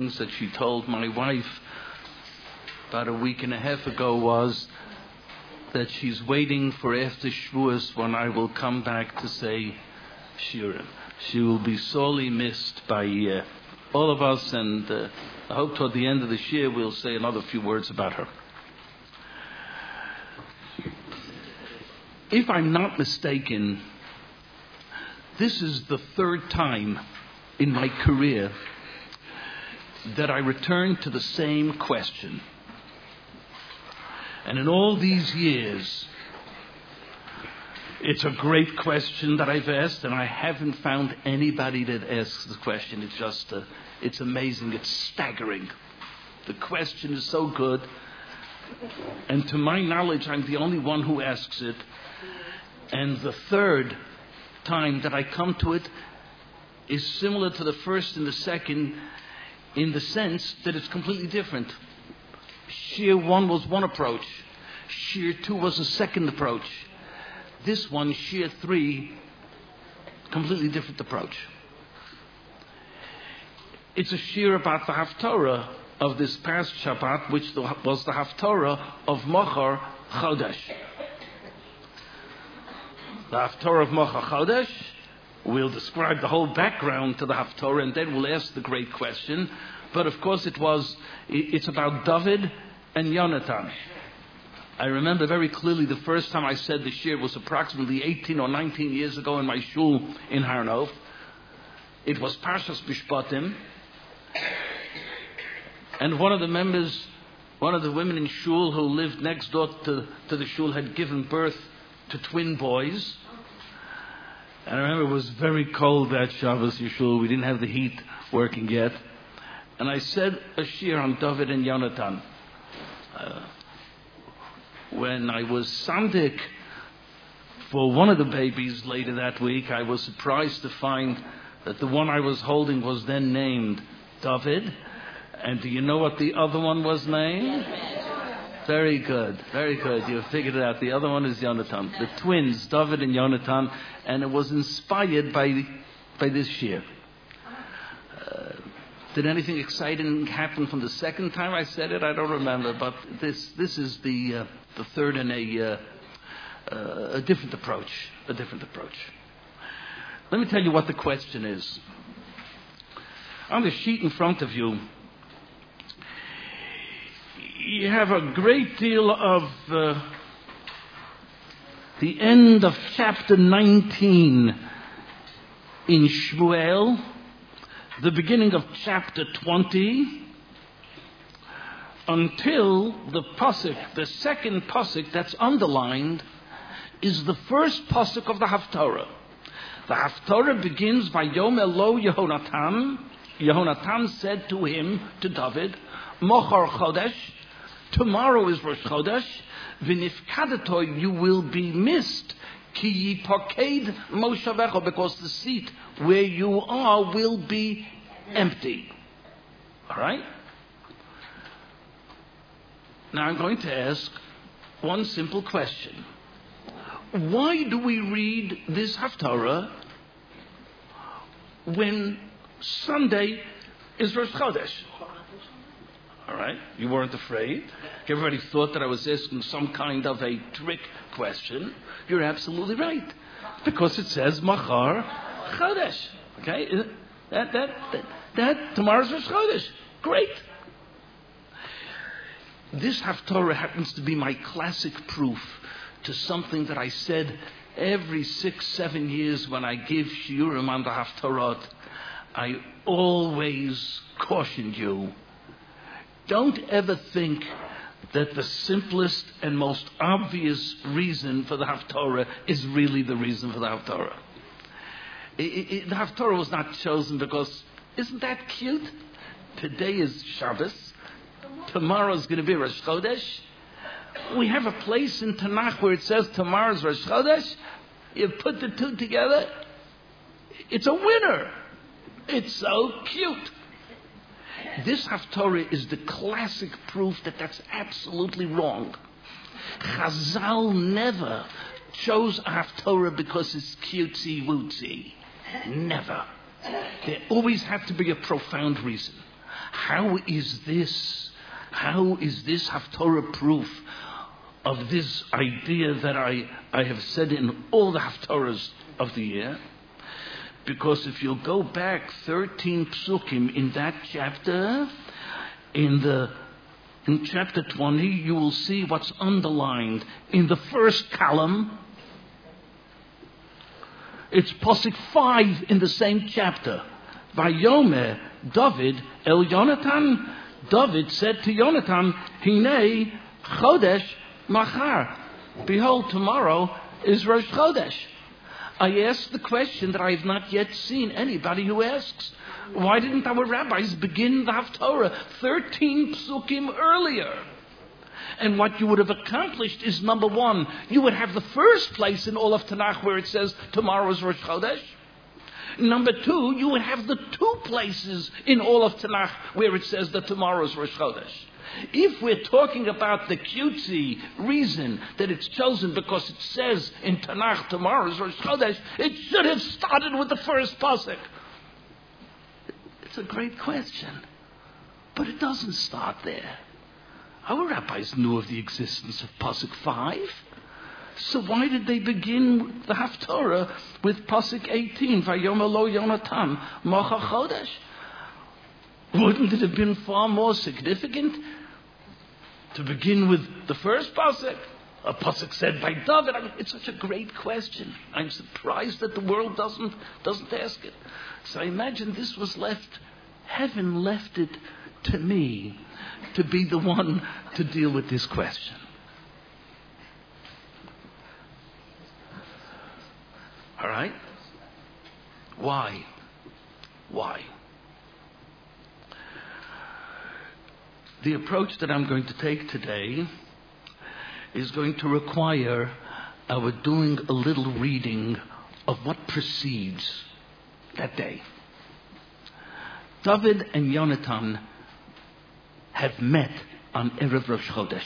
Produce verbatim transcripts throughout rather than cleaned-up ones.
things that she told my wife about a week and a half ago was that she's waiting for after Shavuos when I will come back to say Shirim. She will be sorely missed by uh, all of us, and uh, I hope toward the end of this year we'll say another few words about her. If I'm not mistaken, this is the third time in my career that I return to the same question. And in all these years, it's a great question that I've asked, and I haven't found anybody that asks the question. It's just, uh, it's amazing. It's staggering. The question is so good. And to my knowledge, I'm the only one who asks it. And the third time that I come to it is similar to the first and the second in the sense that it's completely different. Shir one was one approach. Shir two was a second approach. This one, Shir three, completely different approach. It's a shir about the Haftorah of this past Shabbat, which was the Haftorah of Mochar Chodesh. The Haftorah of Mochar Chodesh, we'll describe the whole background to the Haftorah, and then we'll ask the great question. But of course it was, it's about David and Yonatan. I remember very clearly the first time I said the shir was approximately eighteen or nineteen years ago in my shul in Harnov. It was Parshas Mishpatim. And one of the members, one of the women in shul who lived next door to, to the shul had given birth to twin boys. And I remember it was very cold that Shabbos in shul. We didn't have the heat working yet. And I said a shir on David and Yonatan. Uh, when I was sandik for one of the babies later that week, I was surprised to find that the one I was holding was then named David. And do you know what the other one was named? Very good, very good. You figured it out. The other one is Yonatan. The twins, David and Yonatan, and it was inspired by by this shir. Uh, Did anything exciting happen from the second time I said it? I don't remember, but this this is the uh, the third in a uh, uh, a different approach. A different approach. Let me tell you what the question is. On the sheet in front of you, you have a great deal of uh, the end of chapter nineteen in Shmuel, the beginning of chapter twenty, until the pasuk, the second pasuk that's underlined, is the first pasuk of the Haftarah. The Haftarah begins by Yom Elo Yehonatan. Yehonatan said to him, to David, Mochar Chodesh, tomorrow is Rosh Chodesh, V'nifkadeto, you will be missed, Ki yipaked moshavecha, because the seat where you are will be empty. All right? Now I'm going to ask one simple question. Why do we read this Haftarah when Sunday is Rosh Chodesh? All right? You weren't afraid. Everybody thought that I was asking some kind of a trick question. You're absolutely right. Because it says Machar Chodesh. Okay? That, that, that, that tomorrow's Rosh Chodesh. Great. This Haftarah happens to be my classic proof to something that I said every six, seven years when I give shiurim on the Haftarot. I always cautioned you, don't ever think that the simplest and most obvious reason for the Haftarah is really the reason for the Haftarah. It, it, the Haftarah was not chosen because, isn't that cute? Today is Shabbos. Tomorrow is going to be Rosh Chodesh. We have a place in Tanakh where it says tomorrow's Rosh Chodesh. You put the two together, it's a winner. It's so cute. This Haftarah is the classic proof that that's absolutely wrong. Chazal never chose a Haftarah because it's cutesy wootsy. Never. There always had to be a profound reason. How is this, how is this Haftorah proof of this idea that I, I have said in all the Haftorahs of the year? Because if you'll go back thirteen psukim in that chapter, in the in chapter twenty, you will see what's underlined in the first column. It's Pasuk five in the same chapter. Vayomer David el Yonatan. David said to Yonatan, Hinei Chodesh Machar. Behold, tomorrow is Rosh Chodesh. I asked the question that I have not yet seen anybody who asks. Why didn't our rabbis begin the Haftorah thirteen psukim earlier? And what you would have accomplished is, number one, you would have the first place in all of Tanakh where it says tomorrow is Rosh Chodesh. Number two, you would have the two places in all of Tanakh where it says that tomorrow is Rosh Chodesh. If we're talking about the cutesy reason that it's chosen because it says in Tanakh tomorrow is Rosh Chodesh, it should have started with the first pasuk. It's a great question, but it doesn't start there. Our rabbis knew of the existence of pasuk five, so why did they begin the Haftorah with pasuk eighteen? Vayomer lo Yonatan Mocha Chodesh. Wouldn't it have been far more significant to begin with the first pasuk? A pasuk said by David. I mean, it's such a great question. I'm surprised that the world doesn't doesn't ask it. So I imagine this was left, heaven left it to me to be the one to deal with this question. All right? Why? Why? The approach that I'm going to take today is going to require our doing a little reading of what precedes that day. David and Yonatan have met on Erev Rosh Chodesh.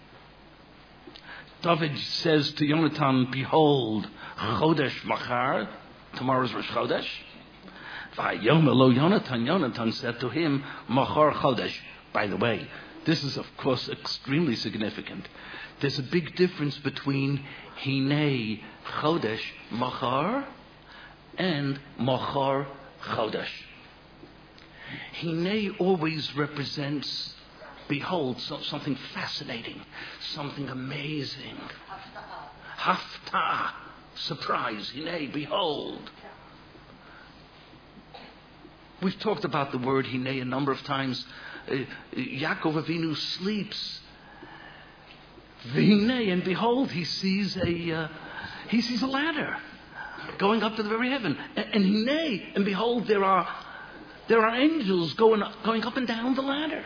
David says to Yonatan, behold, Chodesh Machar, tomorrow's Rosh Chodesh. Vayomer lo Yonatan, Yonatan said to him, Machar Chodesh. By the way, this is of course extremely significant. There's a big difference between Hinei Chodesh Machar and Machar Chodesh. Hinei always represents, behold, so, something fascinating, something amazing. Hafta, surprise. Hinei, behold. We've talked about the word Hinei a number of times. Uh, Yaakov Avinu sleeps. Hinei, and behold, he sees a uh, he sees a ladder going up to the very heaven. And, and Hinei, and behold, there are there are angels going up, going up and down the ladder.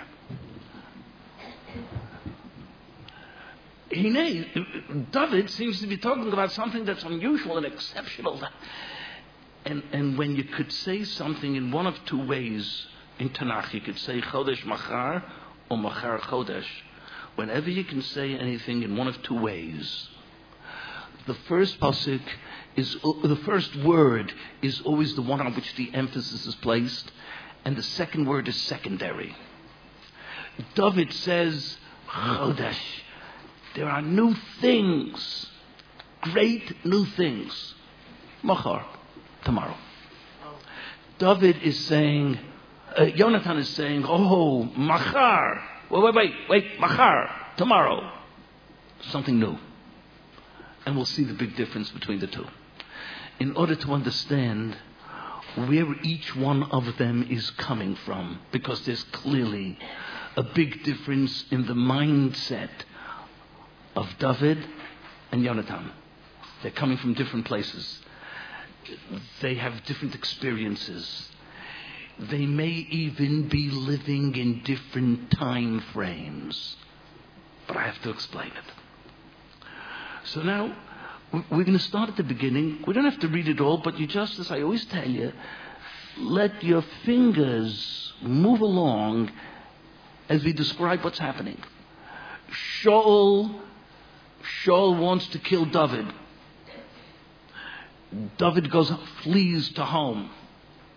Hinei, David seems to be talking about something that's unusual and exceptional. And and when you could say something in one of two ways in Tanakh, you could say Chodesh Machar or Machar Chodesh. Whenever you can say anything in one of two ways, the first pasuk is the first word is always the one on which the emphasis is placed, and the second word is secondary. David says Chodesh. There are new things, great new things. Machar, tomorrow. David is saying, uh, Yonatan is saying, oh, Machar. Wait, wait, wait, wait, Machar, tomorrow. Something new. And we'll see the big difference between the two. In order to understand where each one of them is coming from, because there's clearly a big difference in the mindset of David and Yonatan. They're coming from different places. They have different experiences. They may even be living in different time frames. But I have to explain it. So now, we're going to start at the beginning. We don't have to read it all, but you just, as I always tell you, let your fingers move along as we describe what's happening. Shaul, Shaul wants to kill David. David goes, flees to home.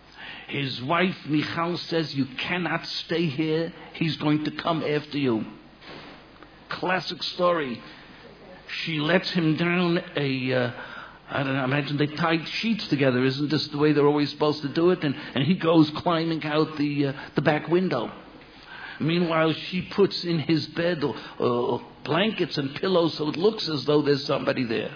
His wife Michal says, you cannot stay here. He's going to come after you. Classic story. She lets him down a, uh, I don't know, imagine they tied sheets together. Isn't this the way they're always supposed to do it? And, and he goes climbing out the, uh, the back window. Meanwhile, she puts in his bed uh, blankets and pillows so it looks as though there's somebody there.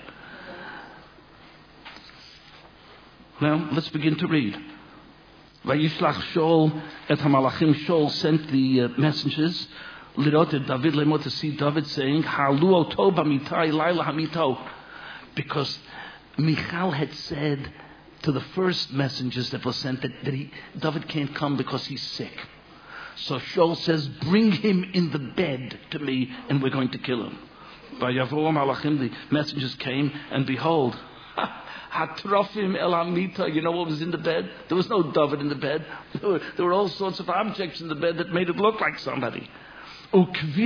Now, let's begin to read. Vayishlach Shaul et hamalachim. Shaul sent the uh, messengers. Lirot et David lemot, to see David saying, Halu oto b'mitai laila hamito. Because Michal had said to the first messengers that were sent that, that he, David can't come because he's sick. So Shaul says, bring him in the bed to me and we're going to kill him. Vayavo malachim, the messengers came, and behold, Hatrofim el Hamita. You know what was in the bed? There was no David in the bed. There were, there were all sorts of objects in the bed that made it look like somebody. By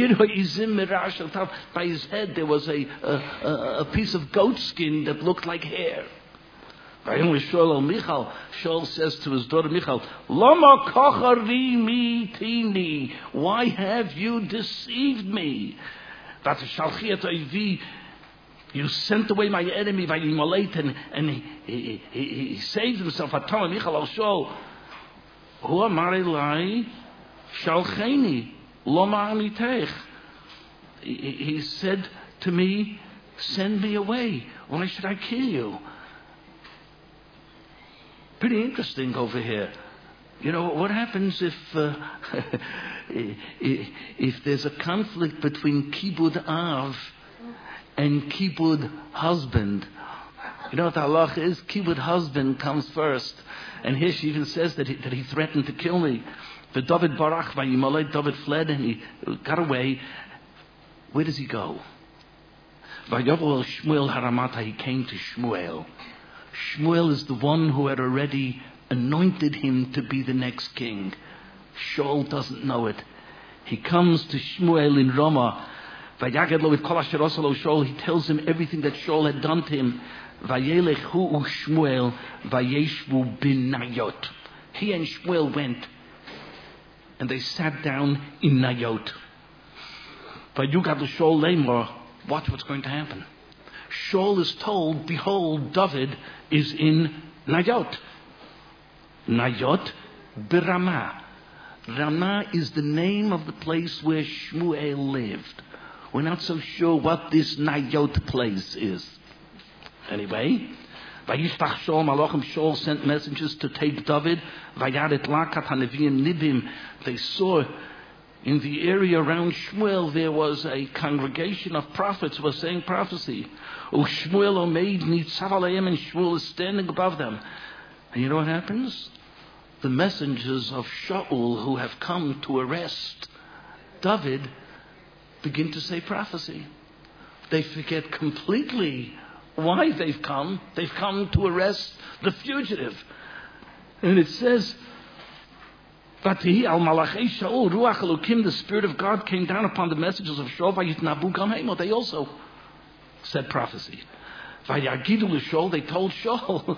his head there was a, a, a piece of goat skin that looked like hair. Shaul says to his daughter Michal, Lama kochari mi tini. Why have you deceived me? You sent away my enemy, and, and he, he, he, he saved himself. Shaul, Hu amar elai shalcheni loma amitech. He said to me, send me away. Why should I kill you? Pretty interesting over here. You know, what happens if uh, if there's a conflict between kibud av and kibud husband? You know what the halach is? Kibud husband comes first. And here she even says that he, that he threatened to kill me. The David barach vayimalei, David fled and he got away. Where does he go? Vayovel Shmuel haramata, he came to Shmuel. Shmuel is the one who had already anointed him to be the next king. Shaul doesn't know it. He comes to Shmuel in Ramah. He tells him everything that Shaul had done to him. He and Shmuel went and they sat down in Nayot. Watch what's going to happen. Shaul is told, behold, David is in Nayot. Nayot b'Ramah. Ramah is the name of the place where Shmuel lived. We're not so sure what this Nayot place is. Anyway, Vayishtach Shaul Malachim, Shaul sent messengers to take David. Vayaret Lakat HaNeviim Nibim. They saw in the area around Shmuel there was a congregation of prophets who were saying prophecy. Shmuel Omeid Nitzav Aleim, and Shmuel is standing above them. And you know what happens? The messengers of Shaul who have come to arrest David begin to say prophecy. They forget completely why they've come. They've come to arrest the fugitive. And it says, Vatihi al malachei Shaul ruach elokim, the Spirit of God came down upon the messengers of Shaul. Vayitnabu gam hemo, they also said prophecy. Vayagidu l'Shaul, they told Shaul,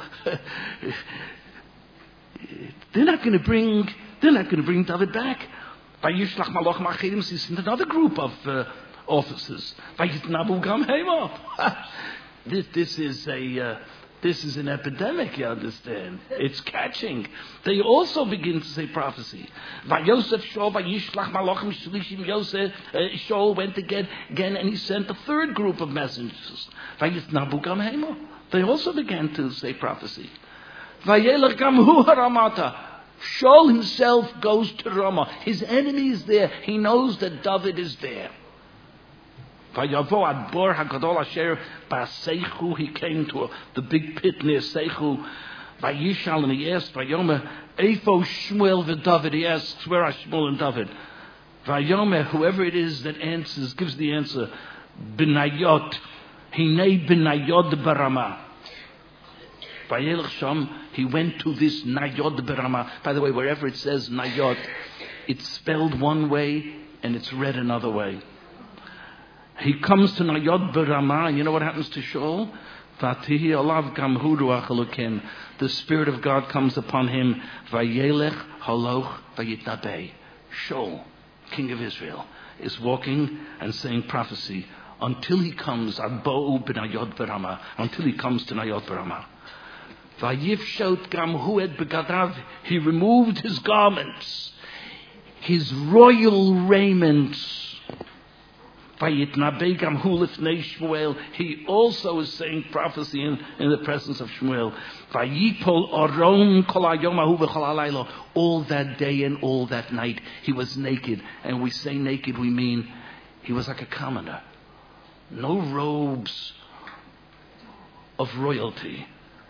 they're not going to bring, they're not going to bring David back. Vayishlach malach machidim, he sent another group of uh, officers. Vayitnabu gam hemo. This, this is a, uh, this is an epidemic, you understand? It's catching. They also begin to say prophecy. Vayosef Shaul vayishlach malachim shlishim. Yosef uh, Shaul went again, again, and he sent a third group of messengers. Vayitnabu gam hemo. They also began to say prophecy. Vayelech gam hu haramata. Shaul himself goes to Ramah. His enemy is there. He knows that David is there. Vayavo ad bor hagadol asher ba'seichu. He came to a, the big pit near Seichu. Vayishal, and he asked Vayomer, Eifo Shmuel v'David. He asks, where are Shmuel and David? Vayomer, whoever it is that answers, gives the answer, B'nayot. Hinei b'nayot b'Ramah. Vayelech Sham, he went to this Nayot b'Ramah. By the way, wherever it says Nayot, it's spelled one way and it's read another way. He comes to Nayot b'Ramah. You know what happens to Shaul? Vatihi olav gam hu ruach Elokim. The Spirit of God comes upon him. Vayelech haloch vayitnabei. Shaul, king of Israel, is walking and saying prophecy until he comes Abou b'Nayot B'Rama, until he comes to Nayot B'Rama. Vayifshot gam hu et begadav. He removed his garments, his royal raiment. Vayitnabei gam hu lifnei Shmuel. He also is saying prophecy in, in the presence of Shmuel. Vayipol aron kol hayom hahu v'chol halaylo. All that day and all that night he was naked. And we say naked, we mean he was like a commoner. No robes of royalty.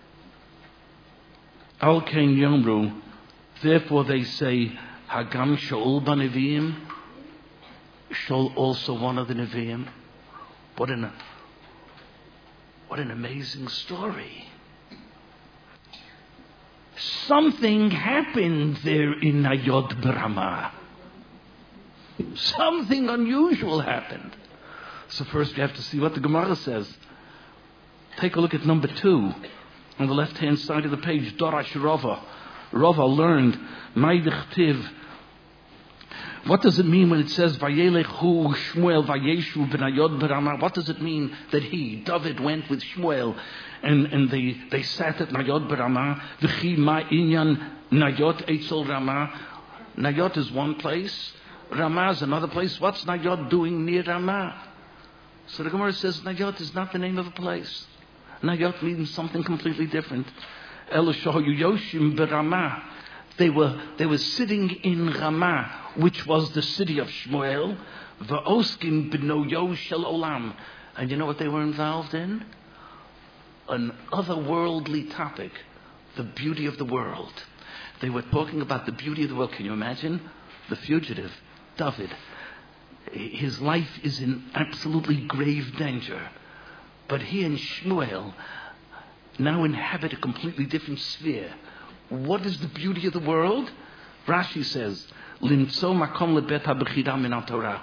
Al Kain Yomru. Therefore they say, Hagam Shaul B'Neviim. Shaul also one of the Nevi'im. What an, what an amazing story. Something happened there in Nayot B'Rama. Something unusual happened. So first we have to see what the Gemara says. Take a look at number two. On the left-hand side of the page, Dorash Rava. Rava learned, Maidich Tiv. What does it mean when it says Vayelechu Shmuel Vayeshu B'Nayot B'Rama? What does it mean that he, David, went with Shmuel and, and they, they sat at Nayot B'Rama? V'chi ma inyan Nayot Eitzel Rama. Nayot is one place, Rama is another place. What's Nayot doing near Rama? So the Gemara says Nayot is not the name of a place. Nayot means something completely different. Elishahu Yoshim B'Rama. They were they were sitting in Ramah, which was the city of Shmuel. V'oskim b'noyo shel olam. And you know what they were involved in? An otherworldly topic, the beauty of the world. They were talking about the beauty of the world. Can you imagine? The fugitive, David. His life is in absolutely grave danger. But he and Shmuel now inhabit a completely different sphere. What is the beauty of the world? Rashi says, Limtso makom lebet habechira min haTorah.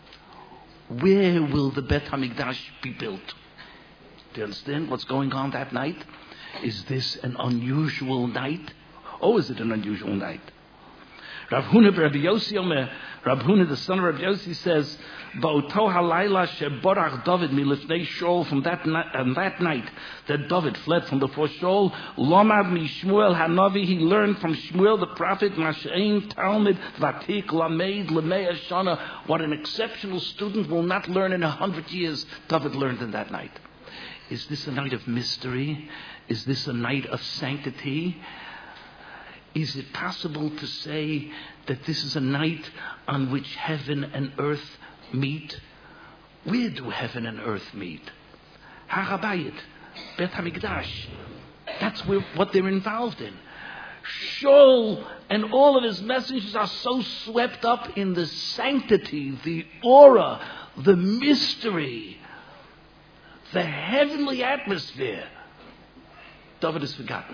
Where will the Bet HaMikdash be built? Do you understand what's going on that night? Is this an unusual night? Or is it an unusual night? Rav Huna Rabbi Yossi Omer, Rav Huna, the son of Rabbi Yossi, says, Ba'oto halayla sheborach David milifnei Shaul, from that night, and that night that David fled from before Shaul, Lomad mi Shmuel Hanavi, he learned from Shmuel the prophet, Mashein Talmud Vatik Lameid Lemei Shana. What an exceptional student will not learn in a hundred years, David learned in that night. Is this a night of mystery? Is this a night of sanctity? Is it possible to say that this is a night on which heaven and earth meet? Where do heaven and earth meet? Har HaBayit, Bet HaMikdash. That's where, what they're involved in. Shaul and all of his messengers are so swept up in the sanctity, the aura, the mystery, the heavenly atmosphere. David is forgotten.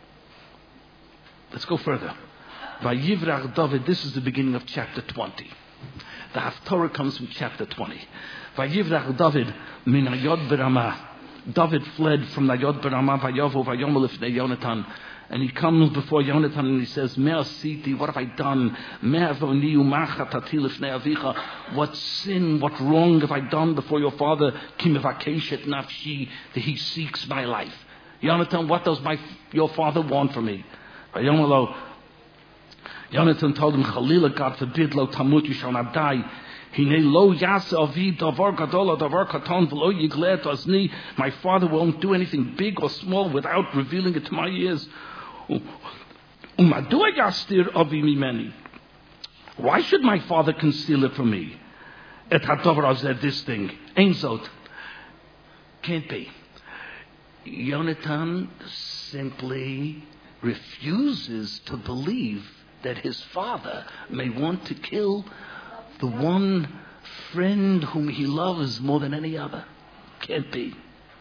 Let's go further. Vayivrach David, this is the beginning of chapter twenty. The Haftorah comes from chapter twenty. Vayivrach David min Nayot B'Rama. David fled from Nayot B'Rama, Vayovo Vayomel Lifnei Yonatan. And he comes before Yonatan and he says, Me asiti, what have I done? Me avoni umachatati lifnei avicha. What sin, what wrong have I done before your father? Ki mevakeshet nafshi, that he seeks my life. Yonatan, what does my your father want from me? Yonatan told him, Chalila, God forbid, lo tamut, you shall not die. Hine lo yase avi davar gadol davar katan v'lo yiglet azni. My father won't do anything big or small without revealing it to my ears. Umadua yastir avi mimeni. Why should my father conceal it from me? Et hadavar azeh, this thing. Ein zot. Can't be. Yonatan simply refuses to believe that his father may want to kill the one friend whom he loves more than any other. Can't be.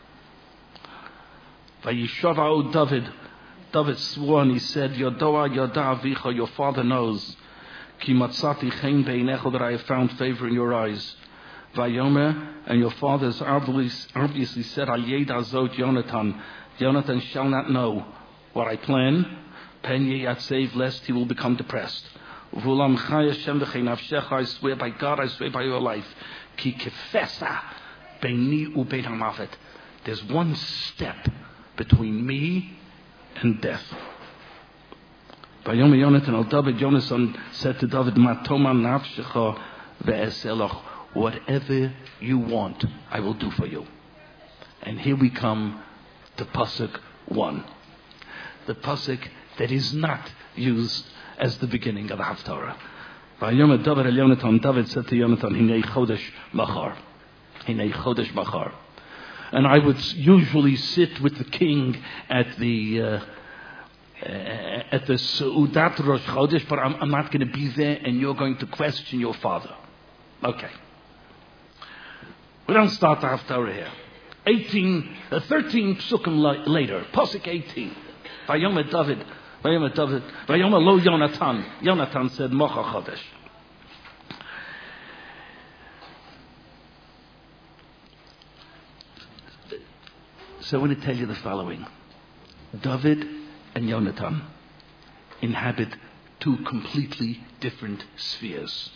Vayishavau David. David swore and he said, Yodoa Yoda Avicha, your father knows. Ki matzati chen beinecha, that I have found favor in your eyes. Vayomer, and your fathers obviously said, Al Yed Azot Jonathan, Jonathan shall not know what I plan. Pen ye at save, lest he will become depressed. Vulam Chai Hashem v'chein nafshecha, I swear by God, I swear by your life. Ki kefesa beini ubein hamavet. There's one step between me and death. Vayomer Jonathan al David, Jonathan said to David, Matoma nafshecha ve'eselach. Whatever you want, I will do for you. And here we come to Pasuk one. The Pasuk that is not used as the beginning of the Haftarah. Vayomer David el Yonatan, David said to Yonatan, Hinei chodesh machar. Hinei chodesh machar. And I would usually sit with the king at the uh, at the Seudat Rosh Chodesh, but I'm, I'm not going to be there, and you're going to question your father. Okay. We don't start the Haftarah here. eighteen, uh, thirteen psukim la- later, Pasuk eighteen. Vayomer David, Vayomer David, Vayomer lo Yonatan. Yonatan said, Mocha Chodesh. So I want to tell you the following. David and Yonatan inhabit two completely different spheres.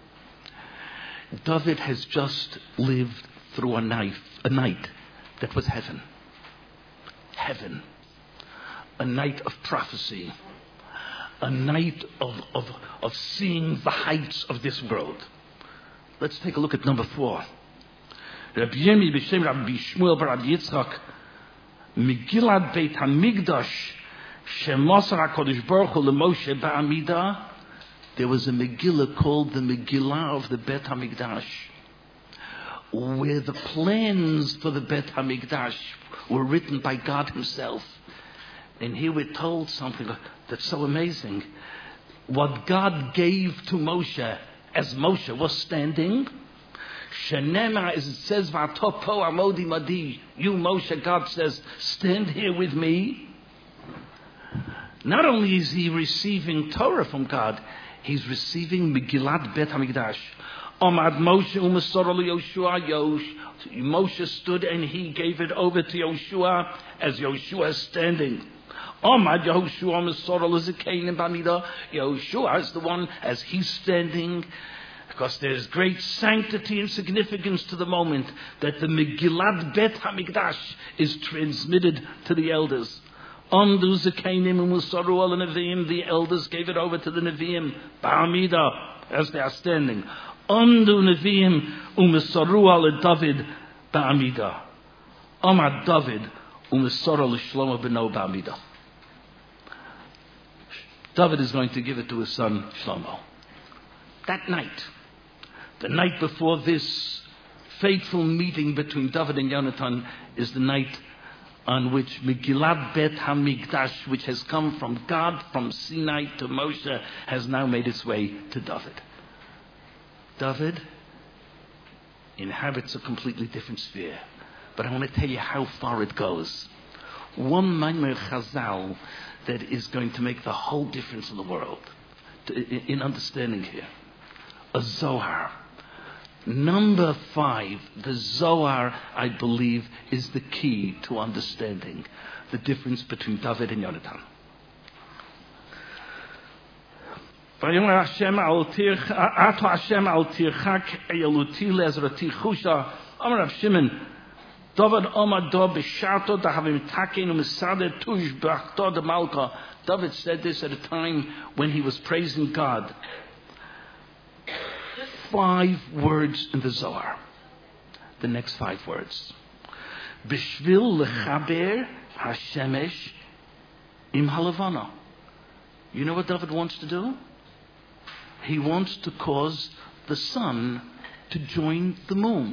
David has just lived through a night, a night that was heaven. Heaven. A night of prophecy. A night of, of, of seeing the heights of this world. Let's take a look at number four. Rabbi Yemi b'shem Rabbi Shmuel b'Rabbi Yitzchak, Megillat Beit HaMikdash, Shemosar HaKadosh Baruch Hu LeMoshe Ba'amida. There was a Megillah called the Megillah of the Bet HaMikdash, where the plans for the Bet HaMikdash were written by God Himself. And here we're told something that's so amazing. What God gave to Moshe as Moshe was standing, Shenema, as it says, V'atopo amodi madi. You, Moshe, God says, stand here with me. Not only is he receiving Torah from God, he's receiving Megillat Bet HaMikdash. Omad Moshe u'Masor Yoshua Yosh. Moshe stood and he gave it over to Yoshua as Yoshua is standing. Omad Yehoshua Masor L'Zikain Bamida. Yoshua is the one as he's standing, because there's great sanctity and significance to the moment that the Megillat Bet HaMikdash is transmitted to the elders. Amdu Zekainim u'Musaru al Neviim. The elders gave it over to the Neviim. Ba'amida, as they are standing. Amdu Neviim u'Musaru al David Ba'amida. Amad David u'Musaru l'Shlomo b'no Ba'amida. David is going to give it to his son Shlomo. That night, the night before this fateful meeting between David and Yonatan, is the night on which Megillat Bet HaMikdash, which has come from God, from Sinai to Moshe, has now made its way to David. David inhabits a completely different sphere. But I want to tell you how far it goes. One Maimer Chazal that is going to make the whole difference in the world, to, in understanding here. A Zohar. Number five, the Zohar, I believe, is the key to understanding the difference between David and Yonatan. Vayomer Hashem al tirch, Ato Hashem al tirchak eyaluti le'ezrati chusha. Amar Rav Shimon, David Omar do b'sharto dahavim takein u'misader tush b'achto de malka. David said this at a time when he was praising God. Five words in the Zohar. The next five words. Bishvil lechaber hashemesh im halavana. You know what David wants to do? He wants to cause the sun to join the moon.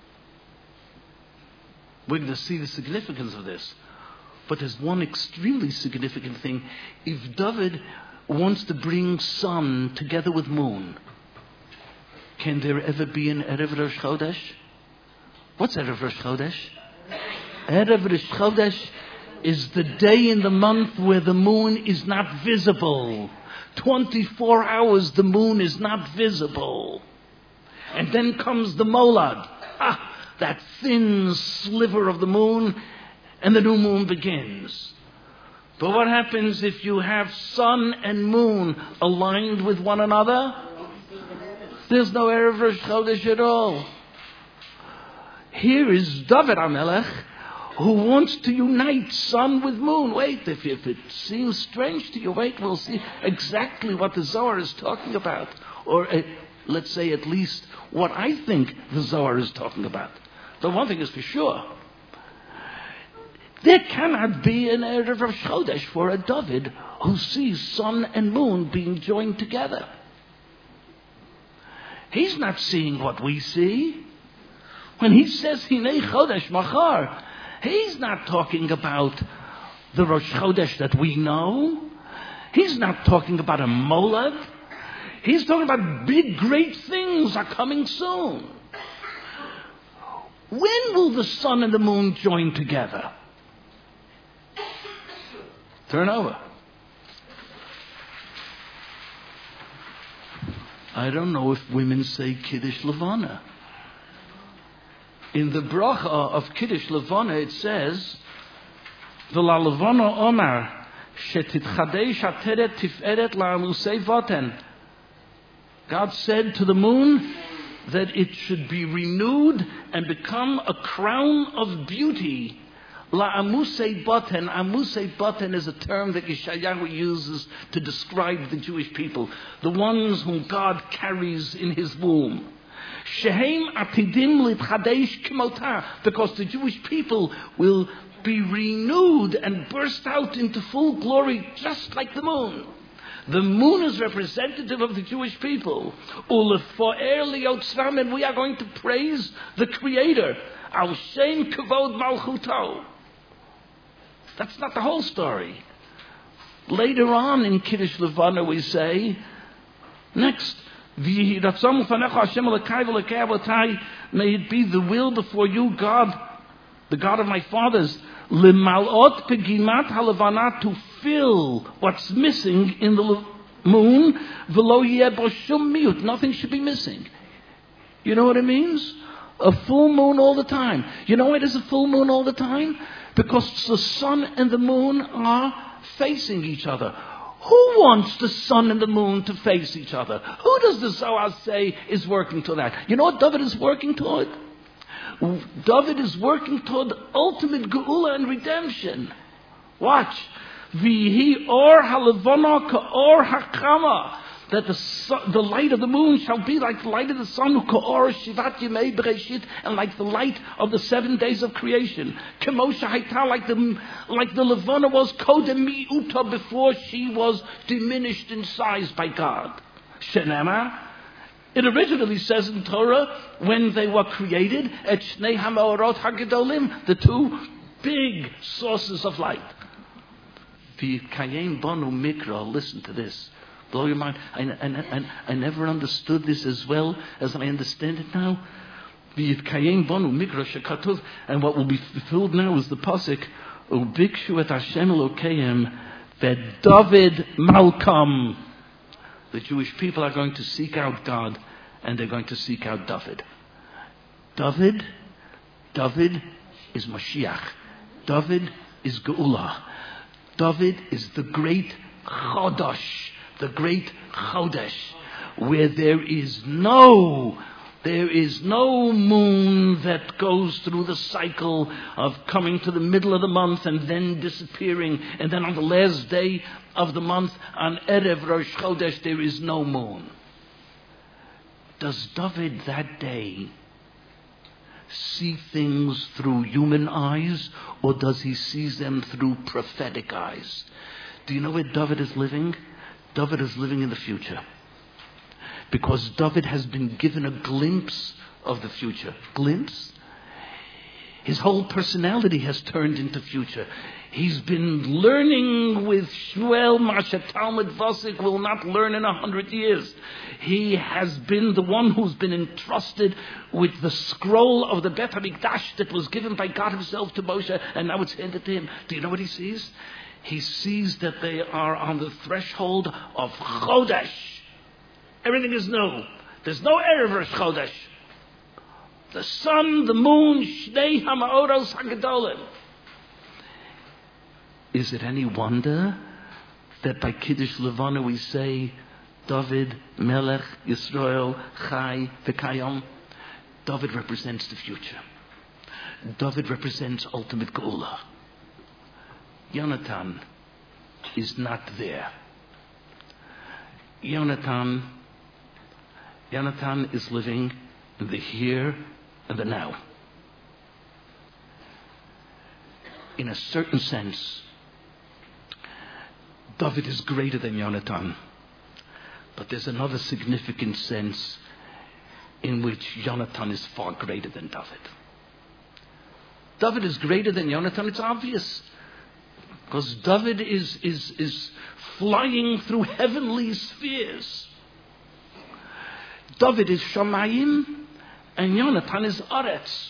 We're going to see the significance of this. But there's one extremely significant thing. If David wants to bring sun together with moon, can there ever be an Erev Rosh Chodesh? What's Erev Rosh Chodesh? Erev Rosh Chodesh is the day in the month where the moon is not visible. twenty-four hours the moon is not visible. And then comes the molad. Ah, that thin sliver of the moon, and the new moon begins. But what happens if you have sun and moon aligned with one another? There's no Erev Rosh Chodesh at all. Here is David HaMelech, who wants to unite sun with moon. Wait, if, if it seems strange to you, wait, we'll see exactly what the Zohar is talking about. Or uh, let's say at least what I think the Zohar is talking about. The one thing is for sure. There cannot be an Erev Rosh Chodesh for a David who sees sun and moon being joined together. He's not seeing what we see. When he says Hinei Chodesh Machar, he's not talking about the Rosh Chodesh that we know. He's not talking about a molad. He's talking about big, great things are coming soon. When will the sun and the moon join together? Turn over. I don't know if women say Kiddush Levana. In the bracha of Kiddush Levana it says, V'la Levana Omar, Shetitchadesh ateret tiferet la'amusei voten. God said to the moon that it should be renewed and become a crown of beauty. La'amusei boten. Amusei boten is a term that Yeshayahu uses to describe the Jewish people, the ones whom God carries in His womb. Shehem atidim litchadesh kimota, because the Jewish people will be renewed and burst out into full glory just like the moon. The moon is representative of the Jewish people. Ulefoer liyotzram, and we are going to praise the Creator. Al shem kavod malchuto. That's not the whole story. Later on in Kiddush Levana we say, next, may it be the will before you, God, the God of my fathers, Limalot pegimat halavana, to fill what's missing in the moon, v'lo yeh bo shum miut, nothing should be missing. You know what it means? A full moon all the time. You know why there's a full moon all the time? Because the sun and the moon are facing each other. Who wants the sun and the moon to face each other? Who does the Zohar say is working toward that? You know what David is working toward? David is working toward ultimate geula and redemption. Watch. V'hi or halavana ka'or hakama. That the, sun, the light of the moon shall be like the light of the sun, ka'or shivat yemei bereshit, and like the light of the seven days of creation. Kemosha haita, like the like the Levana was kodem mi'uta, before she was diminished in size by God. Shenema. It originally says in Torah, when they were created, et shnei hamaorot hagedolim, the two big sources of light. V'kayem banu mikra, listen to this. Blow your mind. I, I, I, I never understood this as well as I understand it now. V'kayem banu mikra shekatuv, and what will be fulfilled now is the pasuk, ubikshu et Hashem Elokeim v'David malkam. The Jewish people are going to seek out God, and they're going to seek out David. David, David is Mashiach. David is Geula. David is the great Chodesh, the great Chodesh, where there is no, there is no moon that goes through the cycle of coming to the middle of the month and then disappearing, and then on the last day of the month, on Erev Rosh Chodesh, there is no moon. Does David that day see things through human eyes, or does he see them through prophetic eyes? Do you know where David is living? David is living in the future. Because David has been given a glimpse of the future. Glimpse? His whole personality has turned into future. He's been learning with Shmuel, Masha Talmud Vasik will not learn in a hundred years. He has been the one who's been entrusted with the scroll of the Beit HaMikdash that was given by God Himself to Moshe, and now it's handed to him. Do you know what he sees? He sees that they are on the threshold of Chodesh. Everything is new. There's no Erev Rosh Chodesh. The sun, the moon, Shnei Hamaoros Hagadolim. Is it any wonder that by Kiddush Levana we say, David, Melech, Yisrael, Chai, V'Kayam? David represents the future. David represents ultimate Geula. Yonatan is not there. Yonatan, Yonatan is living in the here and the now. In a certain sense, David is greater than Yonatan. But there's another significant sense in which Yonatan is far greater than David. David is greater than Yonatan, it's obvious. Because David is, is, is flying through heavenly spheres. David is Shamayim and Yonatan is Aretz.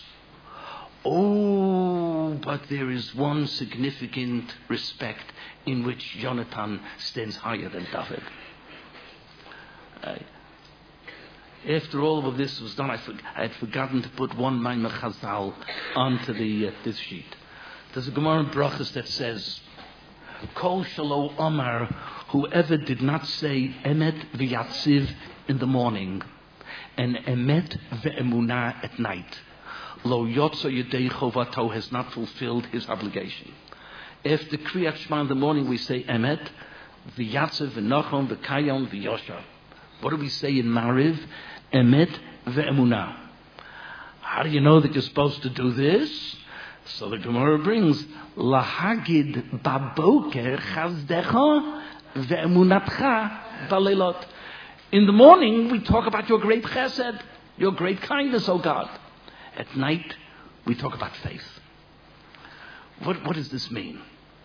Oh, but there is one significant respect in which Yonatan stands higher than David. Uh, after all of this was done, I, for, I had forgotten to put one Maimar Chazal onto the, uh, this sheet. There's a Gemara in Brachos that says, Kol Shalo Omar, whoever did not say Emet v'Yatziv in the morning and Emet v'Emunah at night, Lo Yotzo Yedei Chovato, has not fulfilled his obligation. After Kriyat Shema in the morning we say Emet v'Yatziv v'Nochon v'Kayom v'Yosha. What do we say in Mariv? Emet v'Emunah. How do you know that you're supposed to do this? So the Gemara brings Lahagid baboker chazdecha ve'emunatcha balelot. In the morning we talk about your great chesed, your great kindness, O God. At night we talk about faith. What, what does this mean?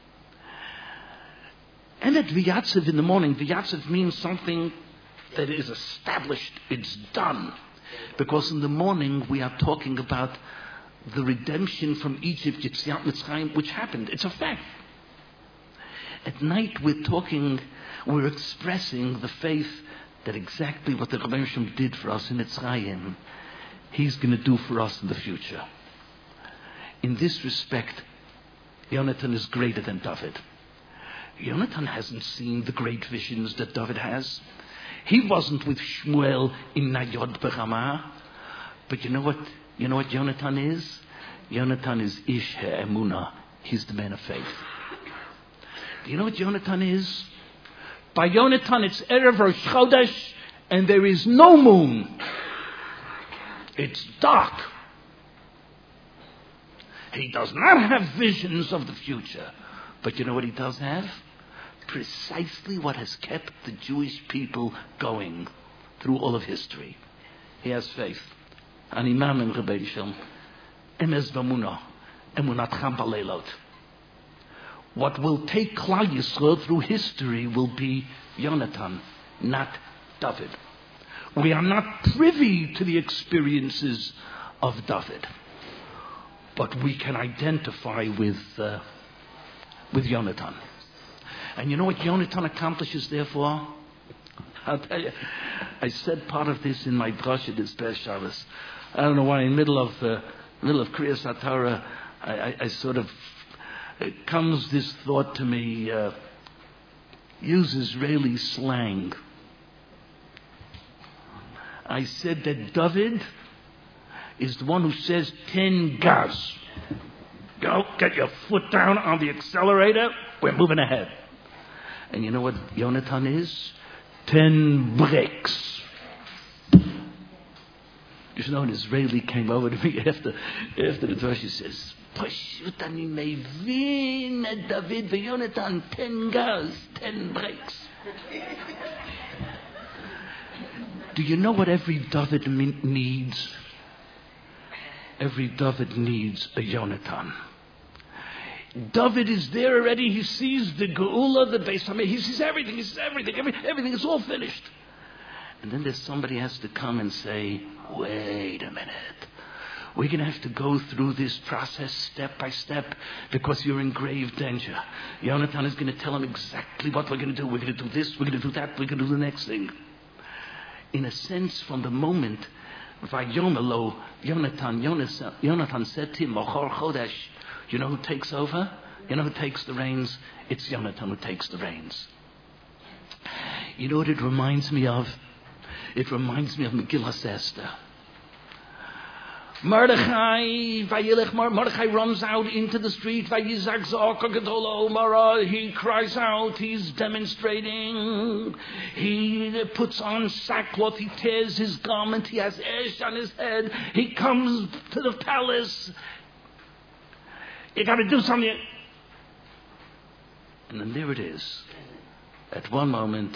And at V'yatziv in the morning, V'yatziv means something that is established, it's done. Because in the morning we are talking about the redemption from Egypt, Yetziat Mitzrayim, which happened. It's a fact. At night we're talking, we're expressing the faith that exactly what the Rebbeinu Shem did for us in Mitzrayim, He's going to do for us in the future. In this respect, Yonatan is greater than David. Yonatan hasn't seen the great visions that David has. He wasn't with Shmuel in Nayod B'Ramah. But you know what? You know what Yonatan is? Yonatan is Ish HaEmunah. He's the man of faith. Do you know what Yonatan is? By Yonatan it's Erev Rosh Chodesh and there is no moon. It's dark. He does not have visions of the future. But you know what he does have? Precisely what has kept the Jewish people going through all of history. He has faith. An imam in Rebbeinu Shem. Emes v'munah. Emunatcham balelot. What will take Klal Yisrael through history will be Yonatan, not David. We are not privy to the experiences of David. But we can identify with, uh, with Yonatan. And you know what Yonatan accomplishes therefore? I'll tell you, I said part of this in my drasha this past Shabbos. I don't know why in the middle of uh, middle of Kriyas HaTorah, I, I, I sort of it comes this thought to me. Uh, use Israeli slang. I said that David is the one who says ten gaz. Go, get your foot down on the accelerator. We're moving ahead. And you know what Yonatan is? Ten bricks. You know, an Israeli came over to me after after the verse. He says, "Pashut ani mevin David v'Yonatan ten gaz, ten bricks." Do you know what every David needs? Every David needs a Yonatan. David is there already. He sees the Geula, the Beis Hamikdash. He sees everything. He sees everything. Every, everything is all finished. And then there's somebody has to come and say, wait a minute. We're going to have to go through this process step by step because you're in grave danger. Yonatan is going to tell him exactly what we're going to do. We're going to do this. We're going to do that. We're going to do the next thing. In a sense, from the moment Vayomelo, Yonatan, Yonatan, Yonatan said to him, Mochor Chodesh, you know who takes over? You know who takes the reins? It's Yonatan who takes the reins. You know what it reminds me of? It reminds me of Megillas Esther. Mordechai, Mordechai runs out into the street. He cries out. He's demonstrating. He puts on sackcloth. He tears his garment. He has ash on his head. He comes to the palace. You got to do something. And then there it is. At one moment,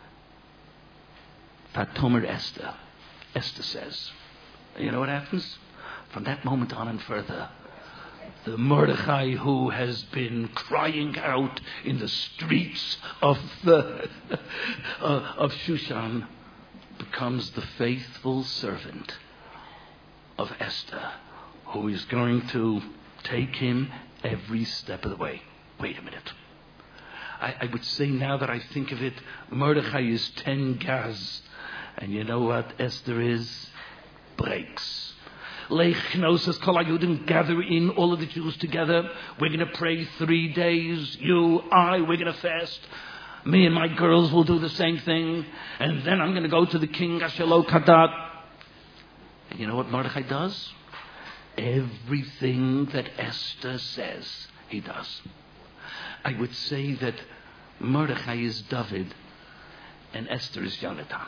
Vatomer Esther. Esther says, you know what happens? From that moment on and further, the Mordechai who has been crying out in the streets of the uh, of Shushan becomes the faithful servant of Esther, who is going to take him every step of the way. Wait a minute. I, I would say, now that I think of it, Mordechai is ten gaz, and you know what Esther is? Breaks. Leichnosis Kol HaYudim, gather in all of the Jews together. We're going to pray three days. You, I, we're going to fast. Me and my girls will do the same thing. And then I'm going to go to the king, Ashelo Kadat. And you know what Mordechai does? Everything that Esther says, he does. I would say that Mordechai is David and Esther is Yonatan.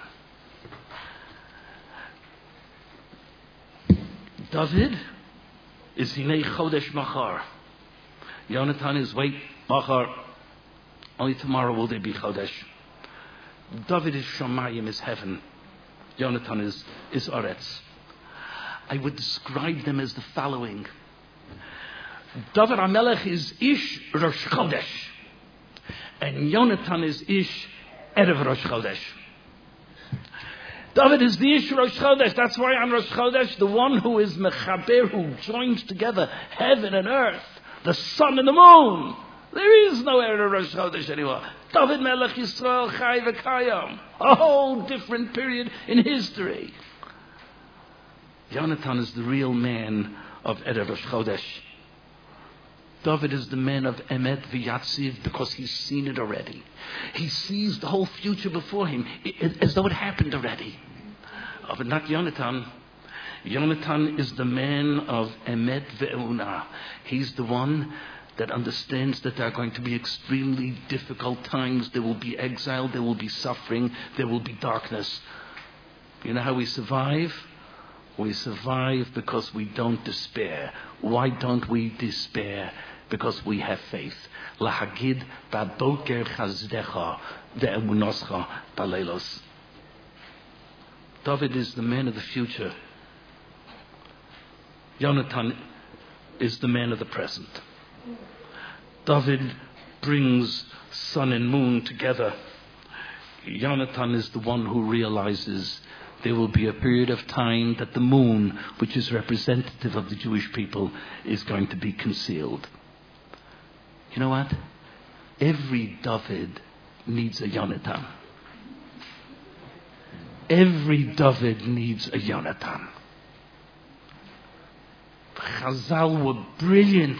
David is Hinei Chodesh Machar. Yonatan is wait Machar. Only tomorrow will there be Chodesh. David is Shamayim, is heaven. Yonatan is is Aretz. I would describe them as the following. David HaMelech is Ish Rosh Chodesh, and Yonatan is Ish Erev Rosh Chodesh. David is the Ish Rosh Chodesh. That's why on Rosh Chodesh, the one who is Mechaber, who joins together heaven and earth, the sun and the moon. There is no Erev Rosh Chodesh anymore. David Melech Yisrael Chai V'Kayam. A whole different period in history. Yonatan is the real man of Erev Rosh Chodesh. David is the man of Emet V'Yatziv because he's seen it already. He sees the whole future before him as though it happened already. Oh, but not Yonatan. Yonatan is the man of Emet Ve'una. He's the one that understands that there are going to be extremely difficult times. There will be exile, there will be suffering, there will be darkness. You know how we survive? We survive because we don't despair. Why don't we despair? Because we have faith. Lahagid baboker chazdecha ve'emunoscha balelos. David is the man of the future. Yonatan is the man of the present. David brings sun and moon together. Yonatan is the one who realizes there will be a period of time that the moon, which is representative of the Jewish people, is going to be concealed. You know what? Every David needs a Yonatan. Every David needs a Yonatan. Chazal were brilliant.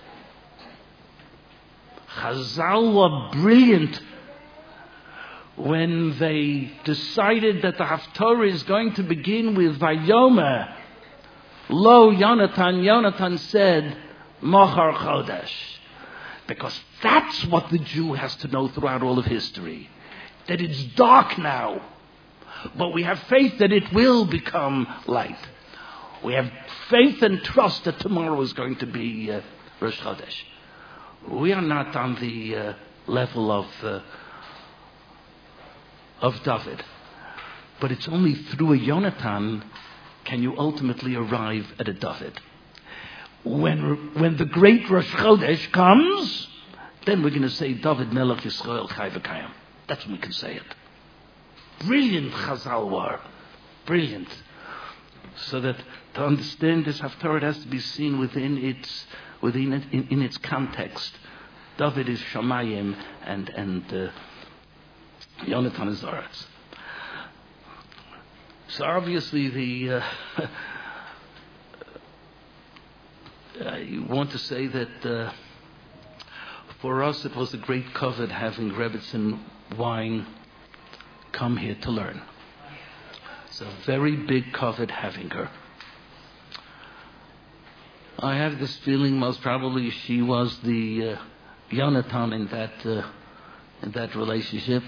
Chazal were brilliant when they decided that the Haftorah is going to begin with Vayomer. Lo Yonatan, Yonatan said, Machar Chodesh. Because that's what the Jew has to know throughout all of history. That it's dark now. But we have faith that it will become light. We have faith and trust that tomorrow is going to be uh, Rosh Chodesh. We are not on the uh, level of uh, of David. But it's only through a Yonatan can you ultimately arrive at a David. When when the great Rosh Chodesh comes, then we're going to say David Melech Yisrael Chai V'Kayam. That's when we can say it. Brilliant Chazal war. Brilliant. So that to understand this Haftarah, it has to be seen within its within it, in, in its context. David is Shamayim and and uh, Yonatan is Aretz. So obviously the uh, I want to say that uh, for us it was a great kavod having Rebbetzin Wein come here to learn. It's a very big kavod having her. I have this feeling most probably she was the uh, Yonatan in that uh, in that relationship.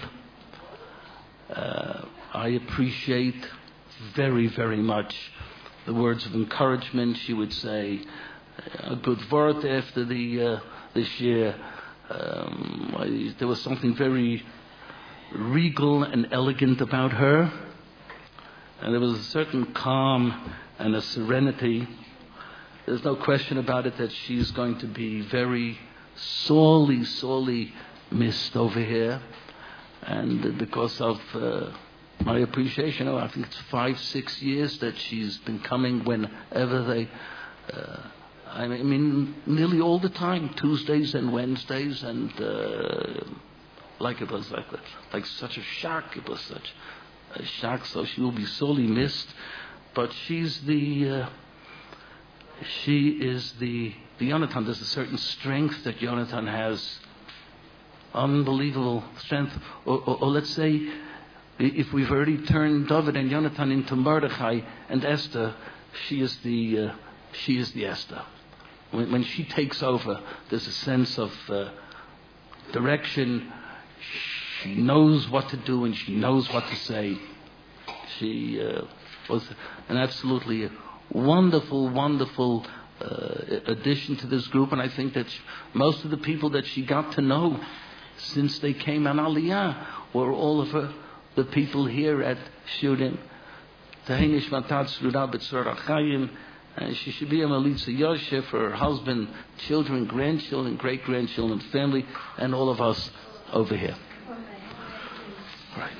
Uh, I appreciate very, very much the words of encouragement. She would say a good word after the uh, this year. Um, I, there was something very regal and elegant about her, and there was a certain calm and a serenity. There's no question about it that she's going to be very sorely, sorely missed over here. And because of uh, my appreciation, oh, I think it's five, six years that she's been coming whenever they, uh, I mean, nearly all the time, Tuesdays and Wednesdays, and uh, like it was like like such a shock. It was such a shock. So she will be sorely missed. But she's the. Uh, She is the, the Yonatan. There's a certain strength that Yonatan has. Unbelievable strength. Or, or, or let's say, if we've already turned David and Yonatan into Mordechai and Esther, she is the, uh, she is the Esther. When, when she takes over, there's a sense of uh, direction. She knows what to do and she knows what to say. She uh, was an absolutely wonderful, wonderful uh, addition to this group, and I think that most of the people that she got to know since they came on Aliyah were all of her, the people here at Shurim. Tahinish Matat Sruda B'Tzor Achayim. She should be a Malitza Yosef for her husband, children, grandchildren, great-grandchildren, family, and all of us over here. Right.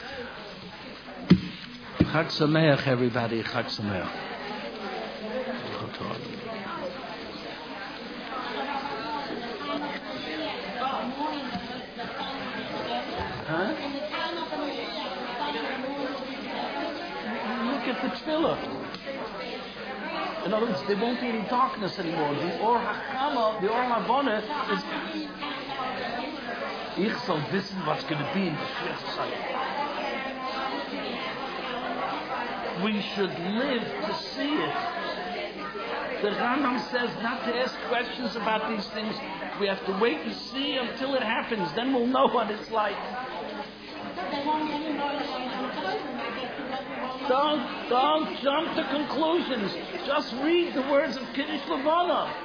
Chag Sameach, everybody. Chag Sameach. Huh? Look at the tefillah. In other words, there won't be any darkness anymore. The Or HaChama, the Or HaBonah is... Ich soll wissen what's going to be in the Shechzeit. We should live to see it. The Rambam says not to ask questions about these things. We have to wait and see until it happens. Then we'll know what it's like. Don't, don't jump to conclusions. Just read the words of Kiddush Levana.